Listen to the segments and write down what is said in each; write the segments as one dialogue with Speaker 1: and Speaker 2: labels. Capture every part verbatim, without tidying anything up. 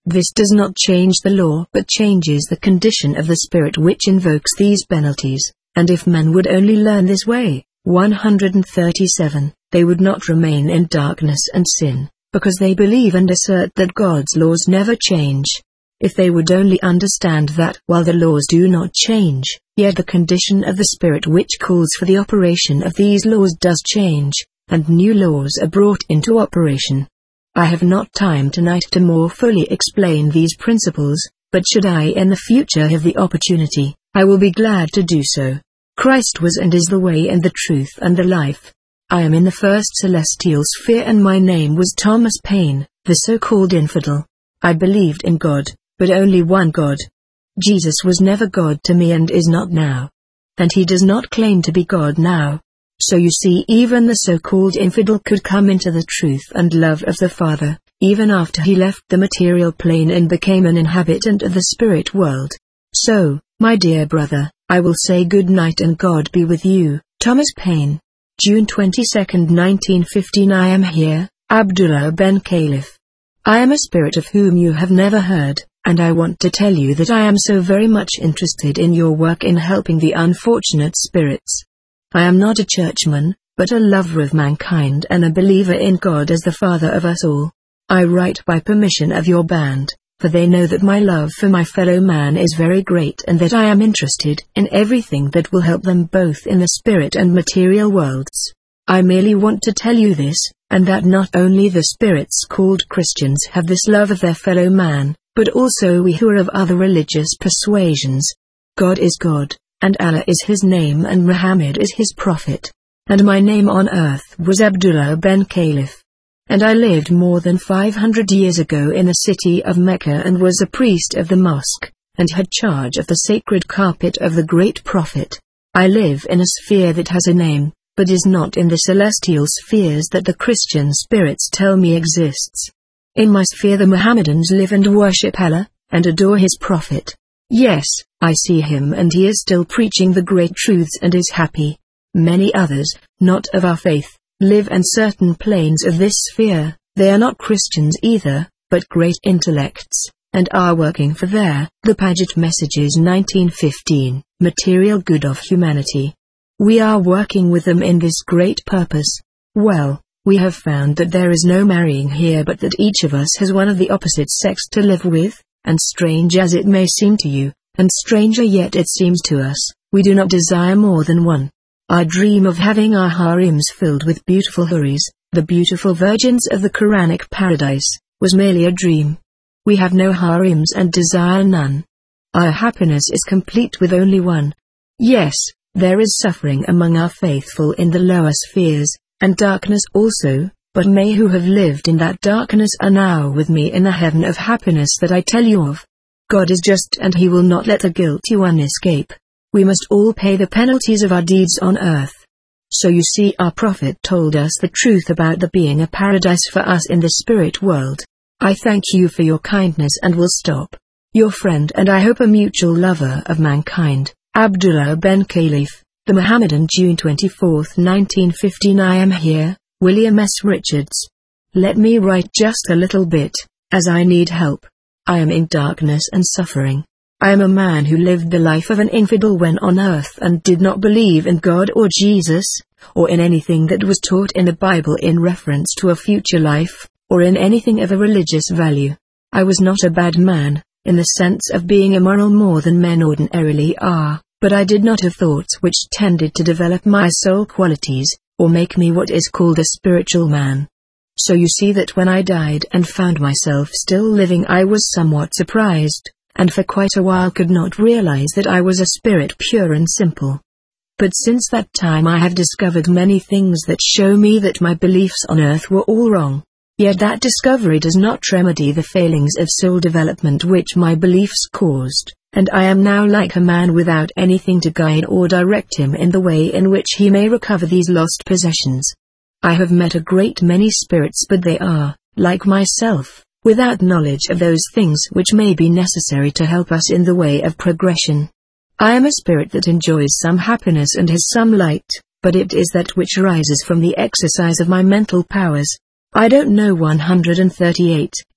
Speaker 1: This does not change the law but changes the condition of the spirit which invokes these penalties, and if men would only learn this way, one hundred thirty-seven, they would not remain in darkness and sin, because they believe and assert that God's laws never change. If they would only understand that while the laws do not change, yet the condition of the spirit which calls for the operation of these laws does change, and new laws are brought into operation. I have not time tonight to more fully explain these principles, but should I in the future have the opportunity, I will be glad to do so. Christ was and is the way and the truth and the life. I am in the first celestial sphere and my name was Thomas Paine, the so-called infidel. I believed in God, but only one God. Jesus was never God to me and is not now. And he does not claim to be God now. So you see, even the so-called infidel could come into the truth and love of the Father, even after he left the material plane and became an inhabitant of the spirit world. So, my dear brother, I will say good night and God be with you. Thomas Paine. June twenty-second, nineteen fifteen. I am here, Abdullah Ben Khalif. I am a spirit of whom you have never heard, and I want to tell you that I am so very much interested in your work in helping the unfortunate spirits. I am not a churchman, but a lover of mankind and a believer in God as the Father of us all. I write by permission of your band, for they know that my love for my fellow man is very great and that I am interested in everything that will help them both in the spirit and material worlds. I merely want to tell you this, and that not only the spirits called Christians have this love of their fellow man, but also we who are of other religious persuasions. God is God, and Allah is his name and Muhammad is his prophet. And my name on earth was Abdullah Ben Khalif. And I lived more than five hundred years ago in the city of Mecca and was a priest of the mosque, and had charge of the sacred carpet of the great prophet. I live in a sphere that has a name, but is not in the celestial spheres that the Christian spirits tell me exists. In my sphere the Mohammedans live and worship Allah, and adore his prophet. Yes, I see him and he is still preaching the great truths and is happy. Many others, not of our faith, live in certain planes of this sphere. They are not Christians either, but great intellects, and are working for their, the Paget Messages nineteen fifteen, material good of humanity. We are working with them in this great purpose. Well, we have found that there is no marrying here but that each of us has one of the opposite sex to live with. And strange as it may seem to you, and stranger yet it seems to us, we do not desire more than one. Our dream of having our harems filled with beautiful houris, the beautiful virgins of the Quranic paradise, was merely a dream. We have no harems and desire none. Our happiness is complete with only one. Yes, there is suffering among our faithful in the lower spheres, and darkness also. But may who have lived in that darkness are now with me in the heaven of happiness that I tell you of. God is just and he will not let the guilty one escape. We must all pay the penalties of our deeds on earth. So you see, our prophet told us the truth about there being a paradise for us in the spirit world. I thank you for your kindness and will stop. Your friend and I hope a mutual lover of mankind, Abdullah Ben Khalif, the Mohammedan. June twenty-fourth, nineteen fifteen. I am here, William S. Richards. Let me write just a little bit, as I need help. I am in darkness and suffering. I am a man who lived the life of an infidel when on earth and did not believe in God or Jesus, or in anything that was taught in the Bible in reference to a future life, or in anything of a religious value. I was not a bad man, in the sense of being immoral more than men ordinarily are, but I did not have thoughts which tended to develop my soul qualities, or make me what is called a spiritual man. So you see that when I died and found myself still living, I was somewhat surprised, and for quite a while could not realize that I was a spirit pure and simple. But since that time I have discovered many things that show me that my beliefs on earth were all wrong. Yet that discovery does not remedy the failings of soul development which my beliefs caused, and I am now like a man without anything to guide or direct him in the way in which he may recover these lost possessions. I have met a great many spirits, but they are, like myself, without knowledge of those things which may be necessary to help us in the way of progression. I am a spirit that enjoys some happiness and has some light, but it is that which rises from the exercise of my mental powers. I don't know one hundred thirty-eight,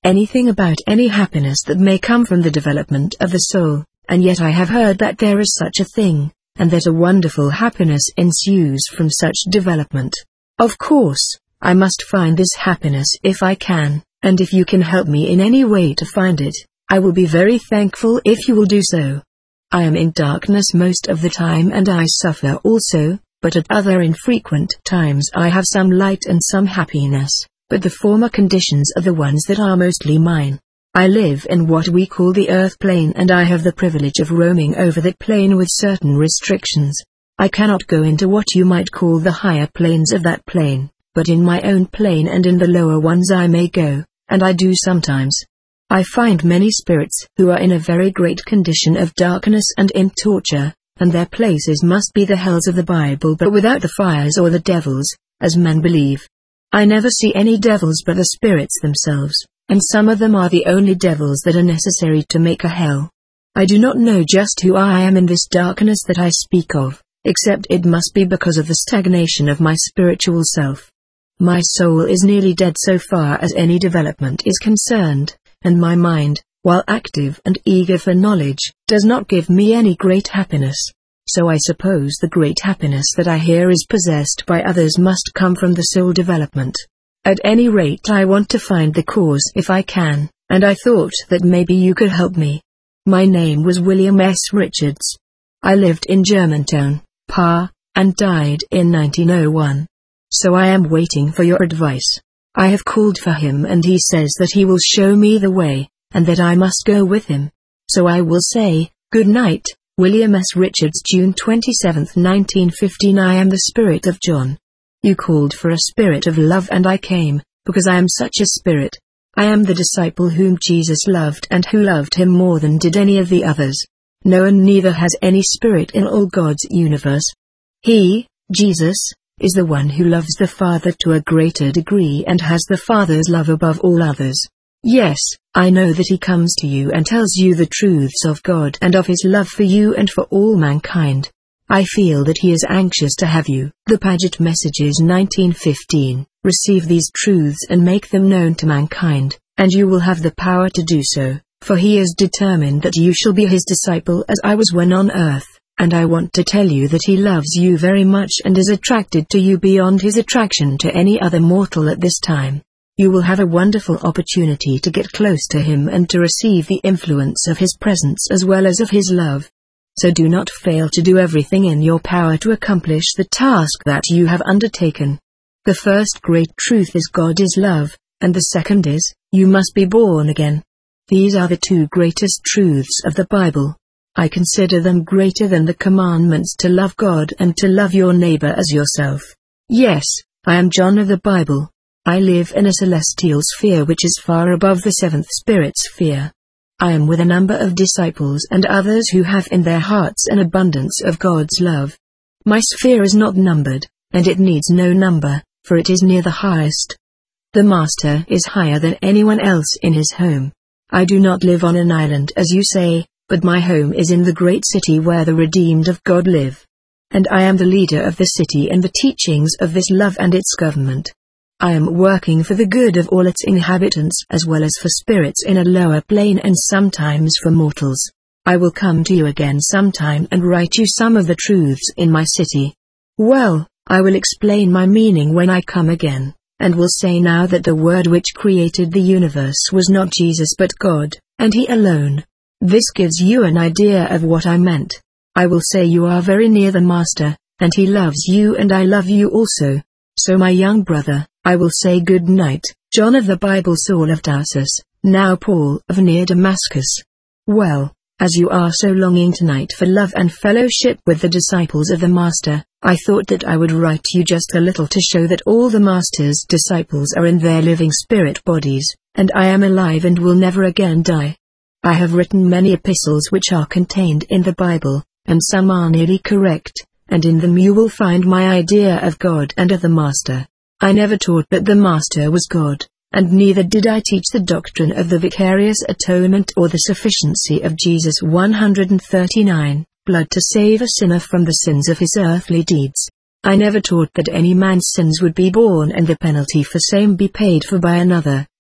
Speaker 1: anything about any happiness that may come from the development of the soul, and yet I have heard that there is such a thing, and that a wonderful happiness ensues from such development. Of course, I must find this happiness if I can, and if you can help me in any way to find it, I will be very thankful if you will do so. I am in darkness most of the time and I suffer also, but at other infrequent times I have some light and some happiness, but the former conditions are the ones that are mostly mine. I live in what we call the earth plane and I have the privilege of roaming over that plane with certain restrictions. I cannot go into what you might call the higher planes of that plane, but in my own plane and in the lower ones I may go, and I do sometimes. I find many spirits who are in a very great condition of darkness and in torture, and their places must be the hells of the Bible but without the fires or the devils, as men believe. I never see any devils but the spirits themselves, and some of them are the only devils that are necessary to make a hell. I do not know just who I am in this darkness that I speak of, except it must be because of the stagnation of my spiritual self. My soul is nearly dead so far as any development is concerned, and my mind, while active and eager for knowledge, does not give me any great happiness. So I suppose the great happiness that I hear is possessed by others must come from the soul development. At any rate I want to find the cause if I can, and I thought that maybe you could help me. My name was William S. Richards. I lived in Germantown, Pa, and died in nineteen oh one. So I am waiting for your advice. I have called for him and he says that he will show me the way, and that I must go with him. So I will say, good night, William S. Richards, June twenty-seventh, nineteen fifteen. I am the spirit of John. You called for a spirit of love and I came, because I am such a spirit. I am the disciple whom Jesus loved and who loved him more than did any of the others. No one neither has any spirit in all God's universe. He, Jesus, is the one who loves the Father to a greater degree and has the Father's love above all others. Yes, I know that he comes to you and tells you the truths of God and of his love for you and for all mankind. I feel that he is anxious to have you. The Paget Messages nineteen fifteen, receive these truths and make them known to mankind, and you will have the power to do so, for he is determined that you shall be his disciple as I was when on earth. And I want to tell you that he loves you very much and is attracted to you beyond his attraction to any other mortal at this time. You will have a wonderful opportunity to get close to him and to receive the influence of his presence as well as of his love. So do not fail to do everything in your power to accomplish the task that you have undertaken. The first great truth is God is love, and the second is, you must be born again. These are the two greatest truths of the Bible. I consider them greater than the commandments to love God and to love your neighbor as yourself. Yes, I am John of the Bible. I live in a celestial sphere which is far above the seventh spirit sphere. I am with a number of disciples and others who have in their hearts an abundance of God's love. My sphere is not numbered, and it needs no number, for it is near the highest. The Master is higher than anyone else in his home. I do not live on an island as you say, but my home is in the great city where the redeemed of God live. And I am the leader of the city and the teachings of this love and its government. I am working for the good of all its inhabitants as well as for spirits in a lower plane and sometimes for mortals. I will come to you again sometime and write you some of the truths in my city. Well, I will explain my meaning when I come again, and will say now that the Word which created the universe was not Jesus but God, and he alone. This gives you an idea of what I meant. I will say you are very near the Master, and he loves you and I love you also. So my young brother, I will say good night, John of the Bible, Saul of Tarsus, now Paul of near Damascus. Well, as you are so longing tonight for love and fellowship with the disciples of the Master, I thought that I would write you just a little to show that all the Master's disciples are in their living spirit bodies, and I am alive and will never again die. I have written many epistles which are contained in the Bible, and some are nearly correct, and in them you will find my idea of God and of the Master. I never taught that the Master was God, and neither did I teach the doctrine of the vicarious atonement or the sufficiency of Jesus' one hundred thirty-nine, blood to save a sinner from the sins of his earthly deeds. I never taught that any man's sins would be borne and the penalty for same be paid for by another,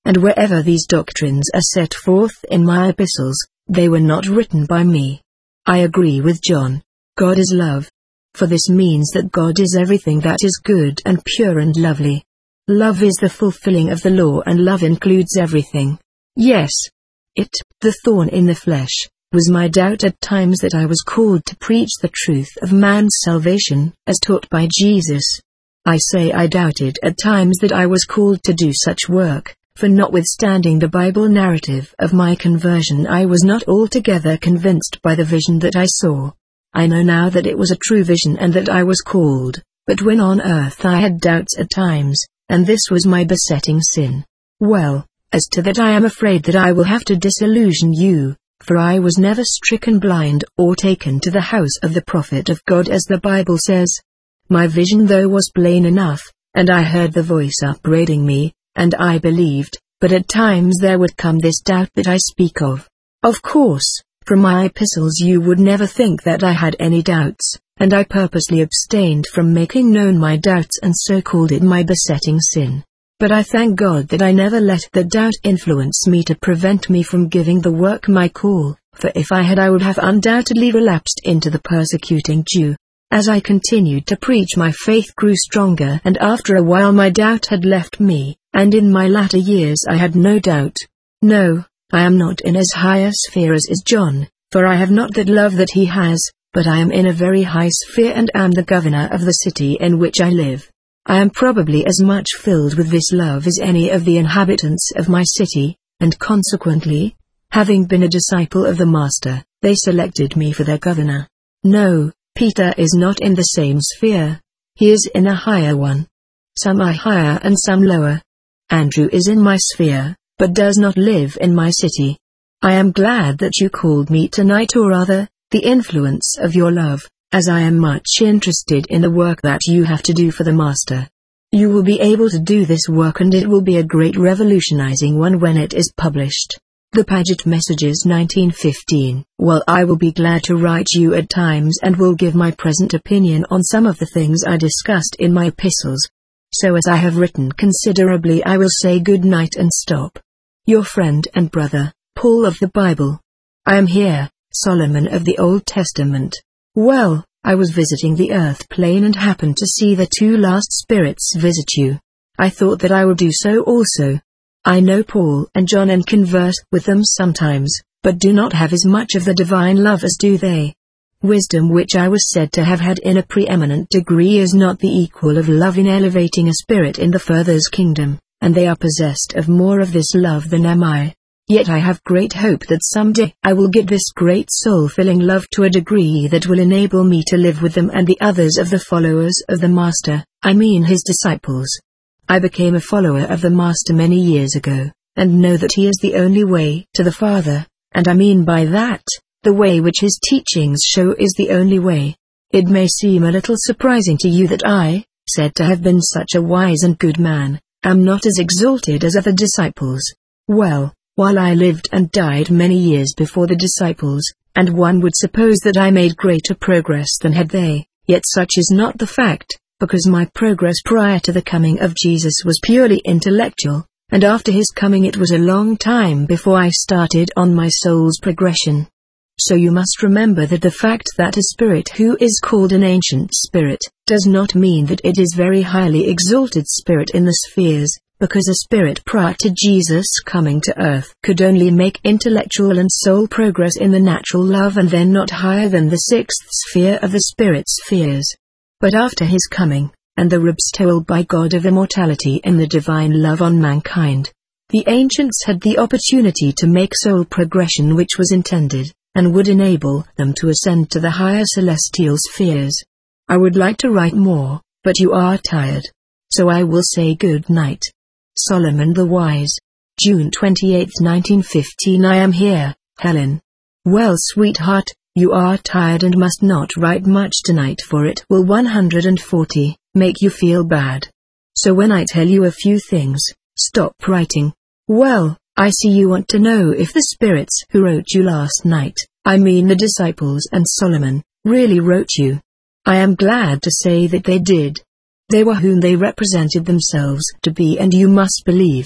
Speaker 1: and wherever these doctrines are set forth in my epistles, they were not written by me. I agree with John. God is love. For this means that God is everything that is good and pure and lovely. Love is the fulfilling of the law, and love includes everything. Yes. It, the thorn in the flesh, was my doubt at times that I was called to preach the truth of man's salvation, as taught by Jesus. I say I doubted at times that I was called to do such work, for notwithstanding the Bible narrative of my conversion, I was not altogether convinced by the vision that I saw. I know now that it was a true vision and that I was called, but when on earth I had doubts at times, and this was my besetting sin. Well, as to that I am afraid that I will have to disillusion you, for I was never stricken blind or taken to the house of the prophet of God as the Bible says. My vision though was plain enough, and I heard the voice upbraiding me, and I believed, but at times there would come this doubt that I speak of. Of course, from my epistles you would never think that I had any doubts, and I purposely abstained from making known my doubts and so called it my besetting sin. But I thank God that I never let the doubt influence me to prevent me from giving the work my call, for if I had I would have undoubtedly relapsed into the persecuting Jew. As I continued to preach, my faith grew stronger, and after a while my doubt had left me, and in my latter years I had no doubt. No, I am not in as high a sphere as is John, for I have not that love that he has, but I am in a very high sphere and am the governor of the city in which I live. I am probably as much filled with this love as any of the inhabitants of my city, and consequently, having been a disciple of the Master, they selected me for their governor. No, Peter is not in the same sphere. He is in a higher one. Some are higher and some lower. Andrew is in my sphere, but does not live in my city. I am glad that you called me tonight, or rather, the influence of your love, as I am much interested in the work that you have to do for the Master. You will be able to do this work, and it will be a great revolutionizing one when it is published. The Paget Messages nineteen fifteen. Well, I will be glad to write you at times and will give my present opinion on some of the things I discussed in my epistles. So as I have written considerably, I will say good night and stop. Your friend and brother, Paul of the Bible. I am here, Solomon of the Old Testament. Well, I was visiting the earth plane and happened to see the two last spirits visit you. I thought that I would do so also. I know Paul and John and converse with them sometimes, but do not have as much of the divine love as do they. Wisdom, which I was said to have had in a preeminent degree, is not the equal of love in elevating a spirit in the Father's kingdom, and they are possessed of more of this love than am I. Yet I have great hope that someday I will get this great soul-filling love to a degree that will enable me to live with them and the others of the followers of the Master, I mean his disciples. I became a follower of the Master many years ago, and know that he is the only way to the Father, and I mean by that, the way which his teachings show is the only way. It may seem a little surprising to you that I, said to have been such a wise and good man, am not as exalted as other disciples. Well, while I lived and died many years before the disciples, and one would suppose that I made greater progress than had they, yet such is not the fact, because my progress prior to the coming of Jesus was purely intellectual, and after his coming it was a long time before I started on my soul's progression. So you must remember that the fact that a spirit who is called an ancient spirit, does not mean that it is very highly exalted spirit in the spheres, because a spirit prior to Jesus coming to earth could only make intellectual and soul progress in the natural love, and then not higher than the sixth sphere of the spirit spheres. But after his coming, and the bestowal by God of immortality in the divine love on mankind, the ancients had the opportunity to make soul progression which was intended, and would enable them to ascend to the higher celestial spheres. I would like to write more, but you are tired. So I will say good night. Solomon the Wise. June twenty-eighth nineteen fifteen. I am here, Helen. Well, sweetheart, you are tired and must not write much tonight, for it will one hundred forty make you feel bad. So when I tell you a few things, stop writing. Well, I see you want to know if the spirits who wrote you last night, I mean the disciples and Solomon, really wrote you. I am glad to say that they did. They were whom they represented themselves to be, and you must believe.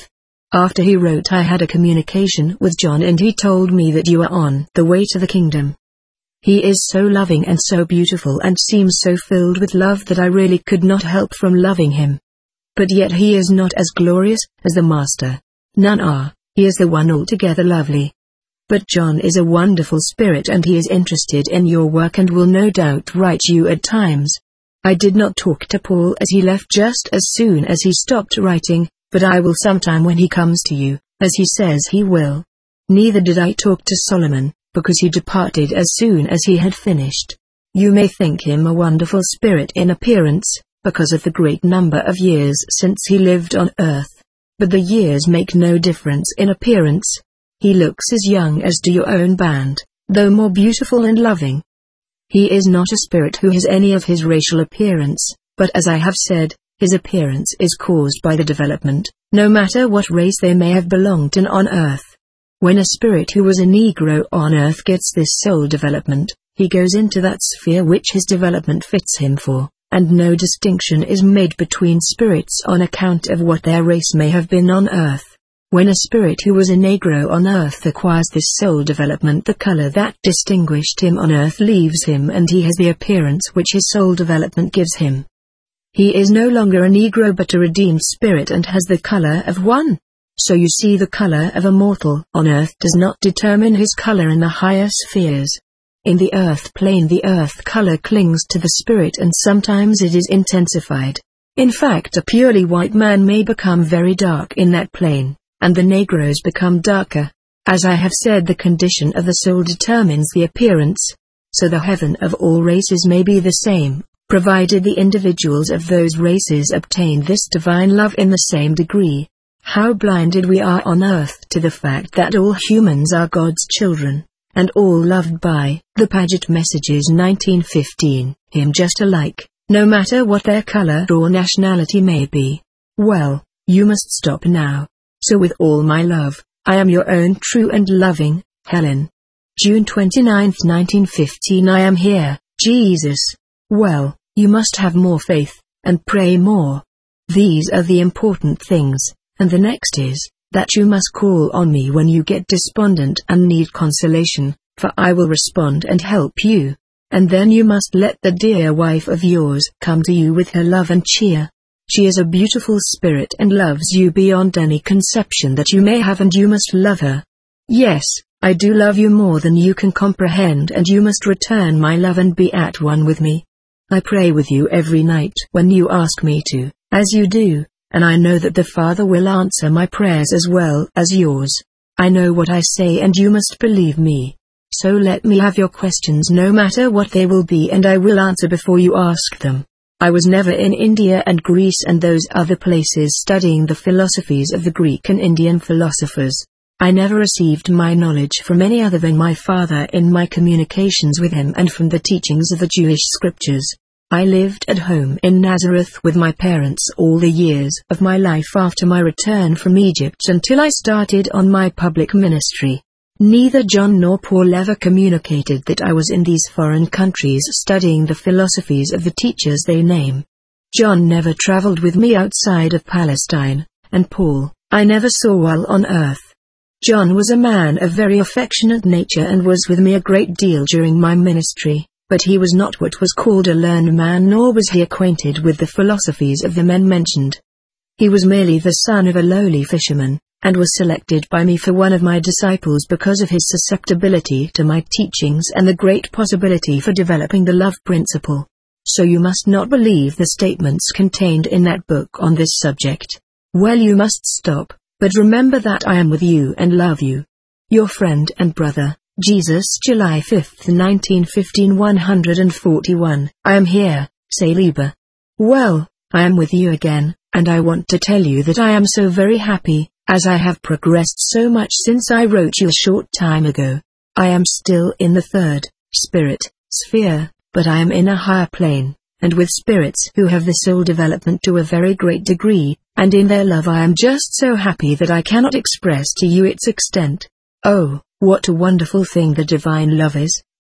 Speaker 1: After he wrote, I had a communication with John and he told me that you are on the way to the kingdom. He is so loving and so beautiful and seems so filled with love that I really could not help from loving him. But yet he is not as glorious as the Master. None are. He is the one altogether lovely. But John is a wonderful spirit and he is interested in your work and will no doubt write you at times. I did not talk to Paul as he left just as soon as he stopped writing, but I will sometime when he comes to you, as he says he will. Neither did I talk to Solomon, because he departed as soon as he had finished. You may think him a wonderful spirit in appearance, because of the great number of years since he lived on earth. But the years make no difference in appearance. He looks as young as do your own band, though more beautiful and loving. He is not a spirit who has any of his racial appearance, but as I have said, his appearance is caused by the development, no matter what race they may have belonged in on earth. When a spirit who was a Negro on earth gets this soul development, he goes into that sphere which his development fits him for, and no distinction is made between spirits on account of what their race may have been on earth. When a spirit who was a Negro on earth acquires this soul development, the color that distinguished him on earth leaves him and he has the appearance which his soul development gives him. He is no longer a Negro but a redeemed spirit and has the color of one. So you see, the color of a mortal on earth does not determine his color in the higher spheres. In the earth plane the earth color clings to the spirit and sometimes it is intensified. In fact, a purely white man may become very dark in that plane, and the Negroes become darker. As I have said, the condition of the soul determines the appearance. So the heaven of all races may be the same, provided the individuals of those races obtain this divine love in the same degree. How blinded we are on earth to the fact that all humans are God's children, and all loved by the Paget Messages nineteen fifteen, him just alike, no matter what their color or nationality may be. Well, you must stop now. So with all my love, I am your own true and loving, Helen. June twenty-ninth nineteen fifteen. I am here, Jesus. Well, you must have more faith, and pray more. These are the important things. And the next is, that you must call on me when you get despondent and need consolation, for I will respond and help you. And then you must let the dear wife of yours come to you with her love and cheer. She is a beautiful spirit and loves you beyond any conception that you may have, and you must love her. Yes, I do love you more than you can comprehend, and you must return my love and be at one with me. I pray with you every night when you ask me to, as you do. And I know that the Father will answer my prayers as well as yours. I know what I say and you must believe me. So let me have your questions no matter what they will be, and I will answer before you ask them. I was never in India and Greece and those other places studying the philosophies of the Greek and Indian philosophers. I never received my knowledge from any other than my Father in my communications with him and from the teachings of the Jewish scriptures. I lived at home in Nazareth with my parents all the years of my life after my return from Egypt until I started on my public ministry. Neither John nor Paul ever communicated that I was in these foreign countries studying the philosophies of the teachers they name. John never traveled with me outside of Palestine, and Paul, I never saw while on earth. John was a man of very affectionate nature and was with me a great deal during my ministry. But he was not what was called a learned man, nor was he acquainted with the philosophies of the men mentioned. He was merely the son of a lowly fisherman, and was selected by me for one of my disciples because of his susceptibility to my teachings and the great possibility for developing the love principle. So you must not believe the statements contained in that book on this subject. Well, you must stop, but remember that I am with you and love you. Your friend and brother, Jesus. July fifth nineteen fifteen. one forty-one. I am here, say Lieber. Well, I am with you again, and I want to tell you that I am so very happy, as I have progressed so much since I wrote you a short time ago. I am still in the third, spirit, sphere, but I am in a higher plane, and with spirits who have the soul development to a very great degree, and in their love I am just so happy that I cannot express to you its extent. Oh, what a wonderful thing the divine love is,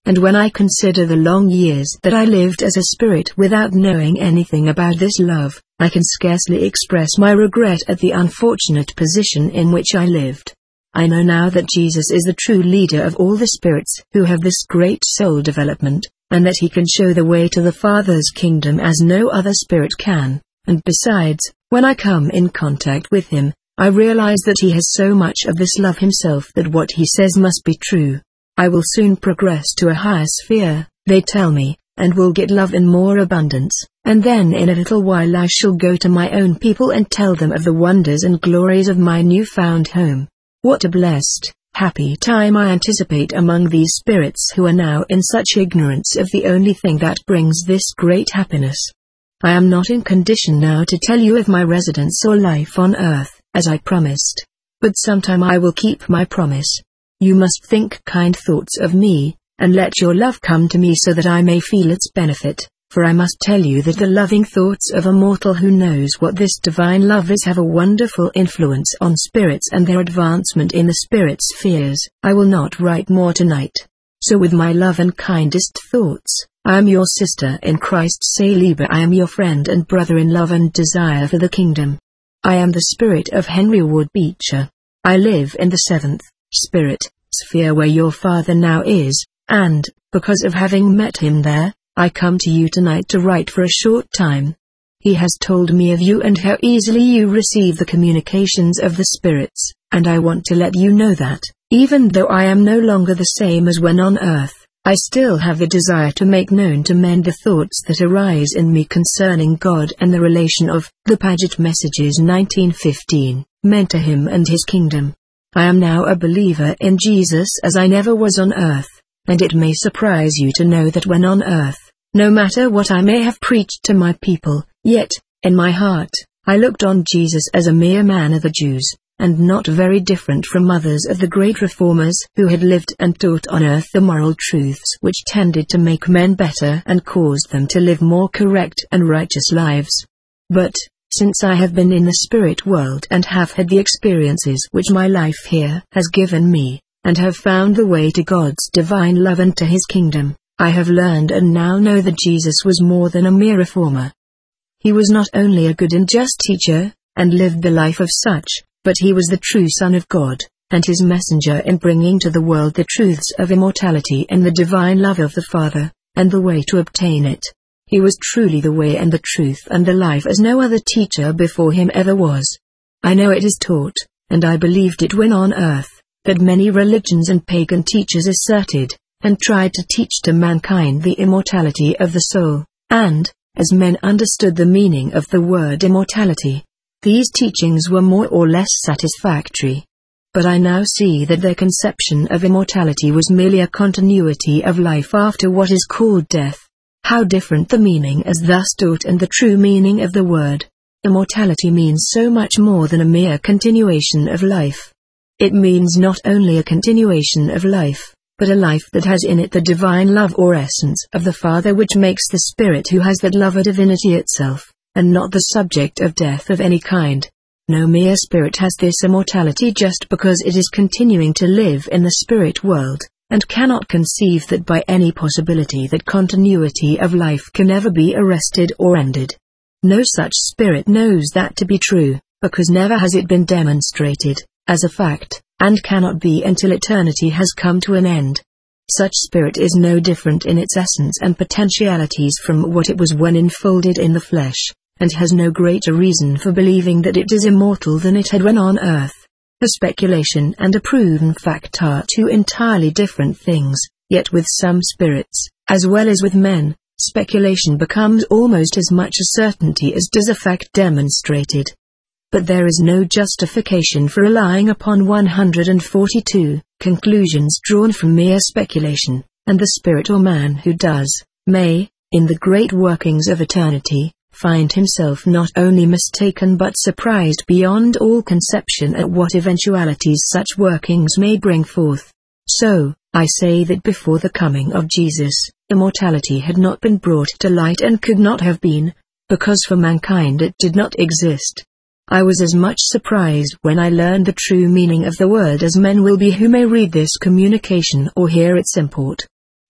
Speaker 1: and when I consider the long years that I lived as a spirit without knowing anything about this love, I can scarcely express my regret at the unfortunate position in which I lived. I know now that Jesus is the true leader of all the spirits who have this great soul development, and that he can show the way to the Father's kingdom as no other spirit can, and besides, when I come in contact with him, I realize that he has so much of this love himself that what he says must be true. I will soon progress to a higher sphere, they tell me, and will get love in more abundance, and then in a little while I shall go to my own people and tell them of the wonders and glories of my new-found home. What a blessed, happy time I anticipate among these spirits who are now in such ignorance of the only thing that brings this great happiness. I am not in condition now to tell you of my residence or life on earth, as I promised. But sometime I will keep my promise. You must think kind thoughts of me, and let your love come to me so that I may feel its benefit, for I must tell you that the loving thoughts of a mortal who knows what this divine love is have a wonderful influence on spirits and their advancement in the spirit spheres. I will not write more tonight. So with my love and kindest thoughts, I am your sister in Christ. Say Liebe, I am your friend and brother in love and desire for the kingdom. I am the spirit of Henry Ward Beecher. I live in the seventh spirit sphere where your father now is, and, because of having met him there, I come to you tonight to write for a short time. He has told me of you and how easily you receive the communications of the spirits, and I want to let you know that, even though I am no longer the same as when on earth, I still have the desire to make known to men the thoughts that arise in me concerning God and the relation of the Paget Messages nineteen fifteen, meant to him and his kingdom. I am now a believer in Jesus as I never was on earth, and it may surprise you to know that when on earth, no matter what I may have preached to my people, yet, in my heart, I looked on Jesus as a mere man of the Jews, and not very different from others of the great reformers who had lived and taught on earth the moral truths which tended to make men better and caused them to live more correct and righteous lives. But, since I have been in the spirit world and have had the experiences which my life here has given me, and have found the way to God's divine love and to his kingdom, I have learned and now know that Jesus was more than a mere reformer. He was not only a good and just teacher, and lived the life of such, but he was the true Son of God, and his messenger in bringing to the world the truths of immortality and the divine love of the Father, and the way to obtain it. He was truly the way and the truth and the life as no other teacher before him ever was. I know it is taught, and I believed it when on earth, that many religions and pagan teachers asserted, and tried to teach to mankind the immortality of the soul, and, as men understood the meaning of the word immortality, these teachings were more or less satisfactory. But I now see that their conception of immortality was merely a continuity of life after what is called death. How different the meaning as thus taught and the true meaning of the word. Immortality means so much more than a mere continuation of life. It means not only a continuation of life, but a life that has in it the divine love or essence of the Father, which makes the spirit who has that love a divinity itself, and not the subject of death of any kind. No mere spirit has this immortality just because it is continuing to live in the spirit world, and cannot conceive that by any possibility that continuity of life can ever be arrested or ended. No such spirit knows that to be true, because never has it been demonstrated, as a fact, and cannot be until eternity has come to an end. Such spirit is no different in its essence and potentialities from what it was when enfolded in the flesh, and has no greater reason for believing that it is immortal than it had when on earth. A speculation and a proven fact are two entirely different things, yet with some spirits, as well as with men, speculation becomes almost as much a certainty as does a fact demonstrated. But there is no justification for relying upon one hundred forty-two conclusions drawn from mere speculation, and the spirit or man who does, may, in the great workings of eternity, find himself not only mistaken but surprised beyond all conception at what eventualities such workings may bring forth. So, I say that before the coming of Jesus, immortality had not been brought to light and could not have been, because for mankind it did not exist. I was as much surprised when I learned the true meaning of the word as men will be who may read this communication or hear its import.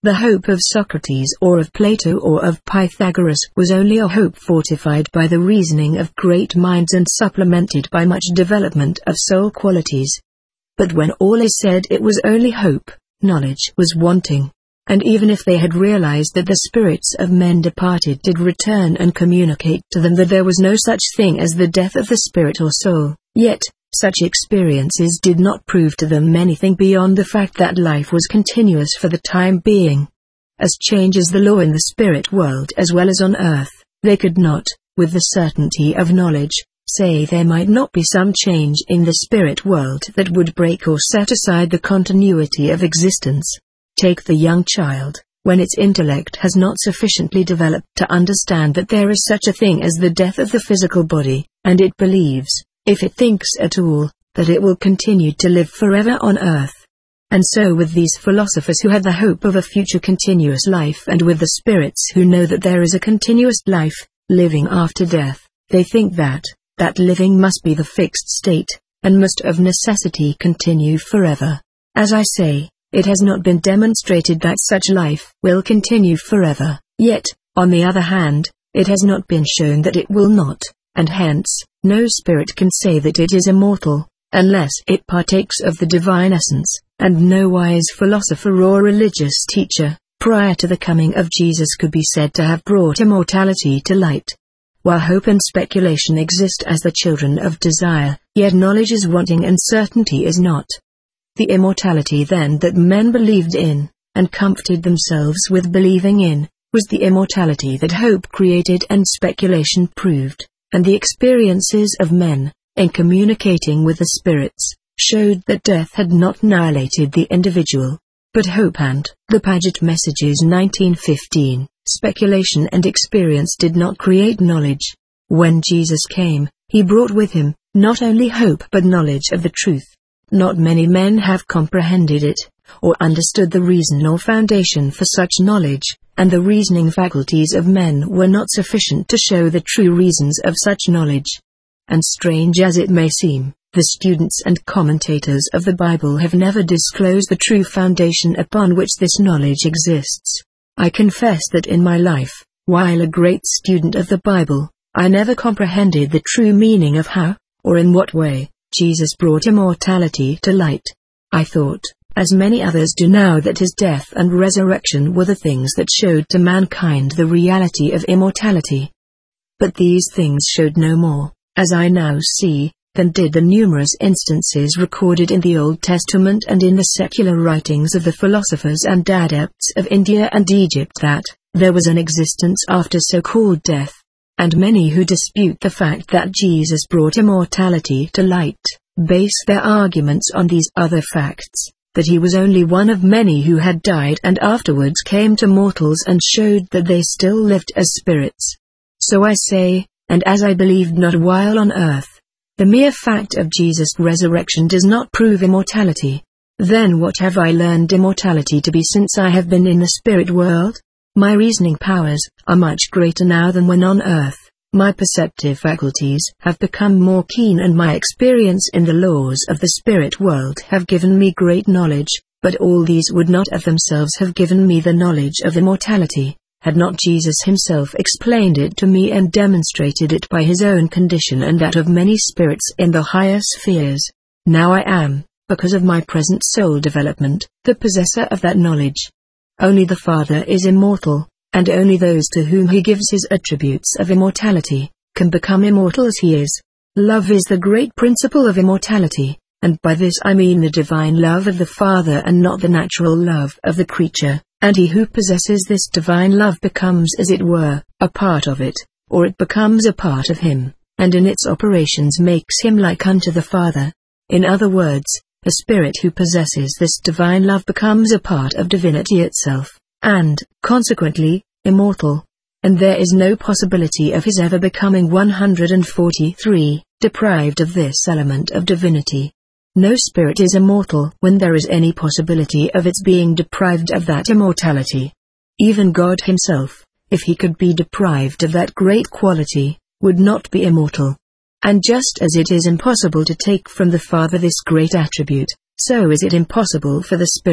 Speaker 1: The hope of Socrates or of Plato or of Pythagoras was only a hope fortified by the reasoning of great minds and supplemented by much development of soul qualities. But when all is said, it was only hope. Knowledge was wanting. And even if they had realized that the spirits of men departed did return and communicate to them that there was no such thing as the death of the spirit or soul, yet, such experiences did not prove to them anything beyond the fact that life was continuous for the time being. As changes the law in the spirit world as well as on earth, they could not, with the certainty of knowledge, say there might not be some change in the spirit world that would break or set aside the continuity of existence. Take the young child, when its intellect has not sufficiently developed to understand that there is such a thing as the death of the physical body, and it believes, if it thinks at all, that it will continue to live forever on earth. And so with these philosophers who had the hope of a future continuous life, and with the spirits who know that there is a continuous life, living after death, they think that, that living must be the fixed state, and must of necessity continue forever. As I say, it has not been demonstrated that such life will continue forever, yet, on the other hand, it has not been shown that it will not, and hence, no spirit can say that it is immortal, unless it partakes of the divine essence, and no wise philosopher or religious teacher, prior to the coming of Jesus, could be said to have brought immortality to light. While hope and speculation exist as the children of desire, yet knowledge is wanting and certainty is not. The immortality then that men believed in, and comforted themselves with believing in, was the immortality that hope created and speculation proved, and the experiences of men, in communicating with the spirits, showed that death had not annihilated the individual, but hope and the Paget Messages nineteen fifteen, speculation and experience did not create knowledge. When Jesus came, he brought with him, not only hope but knowledge of the truth. Not many men have comprehended it, or understood the reason or foundation for such knowledge, and the reasoning faculties of men were not sufficient to show the true reasons of such knowledge. And strange as it may seem, the students and commentators of the Bible have never disclosed the true foundation upon which this knowledge exists. I confess that in my life, while a great student of the Bible, I never comprehended the true meaning of how, or in what way, Jesus brought immortality to light. I thought, as many others do now, that his death and resurrection were the things that showed to mankind the reality of immortality. But these things showed no more, as I now see, than did the numerous instances recorded in the Old Testament and in the secular writings of the philosophers and adepts of India and Egypt, that there was an existence after so-called death. And many who dispute the fact that Jesus brought immortality to light, base their arguments on these other facts, that he was only one of many who had died and afterwards came to mortals and showed that they still lived as spirits. So I say, and as I believed not while on earth, the mere fact of Jesus' resurrection does not prove immortality. Then what have I learned immortality to be since I have been in the spirit world? My reasoning powers are much greater now than when on earth. My perceptive faculties have become more keen, and my experience in the laws of the spirit world have given me great knowledge, but all these would not of themselves have given me the knowledge of immortality, had not Jesus himself explained it to me and demonstrated it by his own condition and that of many spirits in the higher spheres. Now I am, because of my present soul development, the possessor of that knowledge. Only the Father is immortal, and only those to whom he gives his attributes of immortality, can become immortal as he is. Love is the great principle of immortality, and by this I mean the divine love of the Father and not the natural love of the creature, and he who possesses this divine love becomes, as it were, a part of it, or it becomes a part of him, and in its operations makes him like unto the Father. In other words, a spirit who possesses this divine love becomes a part of divinity itself, and, consequently, immortal. And there is no possibility of his ever becoming one hundred forty-three, deprived of this element of divinity. No spirit is immortal when there is any possibility of its being deprived of that immortality. Even God himself, if he could be deprived of that great quality, would not be immortal. And just as it is impossible to take from the Father this great attribute, so is it impossible for the Spirit,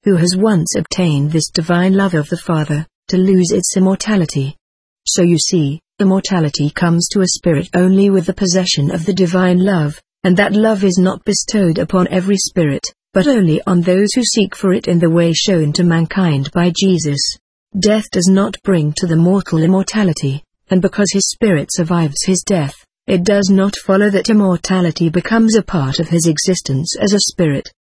Speaker 1: who has once obtained this divine love of the Father, to lose its immortality. So you see, immortality comes to a spirit only with the possession of the divine love, and that love is not bestowed upon every spirit, but only on those who seek for it in the way shown to mankind by Jesus. Death does not bring to the mortal immortality, and because his spirit survives his death, it does not follow that immortality becomes a part of his existence as a spirit.